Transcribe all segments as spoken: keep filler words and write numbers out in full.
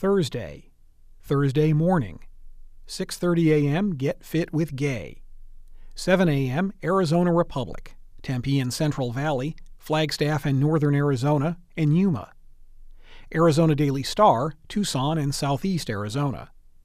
Thursday. Thursday morning. six thirty a.m. Get Fit with Gay. seven a.m. Arizona Republic, Tempe and Central Valley, Flagstaff and Northern Arizona, and Yuma. Arizona Daily Star, Tucson and Southeast Arizona.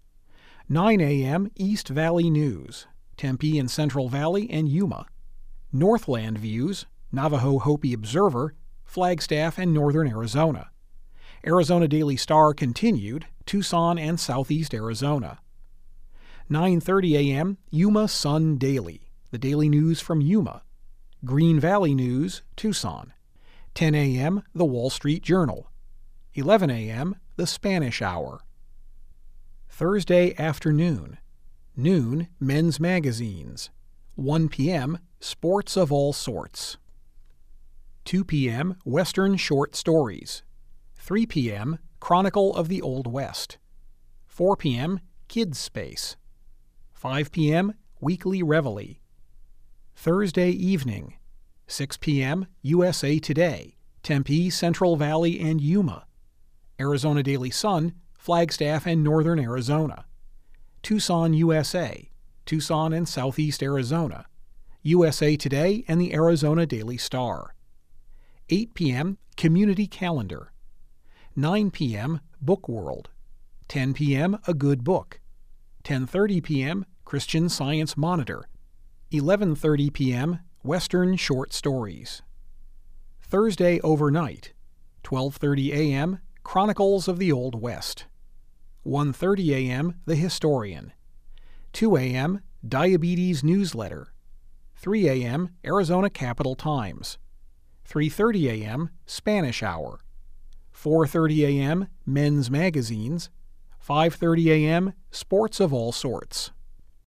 nine a.m. East Valley News, Tempe and Central Valley and Yuma. Northland Views, Navajo Hopi Observer, Flagstaff and Northern Arizona. Arizona Daily Star Continued, Tucson and Southeast Arizona. nine thirty a.m. Yuma Sun Daily, the daily news from Yuma. Green Valley News, Tucson. ten a.m. The Wall Street Journal. eleven a.m. The Spanish Hour. Thursday afternoon. Noon, Men's Magazines. one p.m. Sports of all sorts. two p.m. Western Short Stories. three p.m. Chronicle of the Old West. four p.m. Kids Space. five p.m. Weekly Reveille. Thursday evening. six p.m. U S A Today, Tempe, Central Valley, and Yuma. Arizona Daily Sun, Flagstaff and Northern Arizona. Tucson, U S A, Tucson and Southeast Arizona. U S A Today and the Arizona Daily Star. eight p.m. Community Calendar. nine p.m. Book World. ten p.m. A Good Book. ten thirty p.m. Christian Science Monitor. eleven thirty p.m. Western Short Stories. Thursday overnight. twelve thirty a.m. Chronicles of the Old West. one thirty a.m. The Historian. two a.m. Diabetes Newsletter. three a.m. Arizona Capital Times. three thirty a.m. Spanish Hour. four thirty a.m. Men's Magazines. five thirty a.m. Sports of all sorts.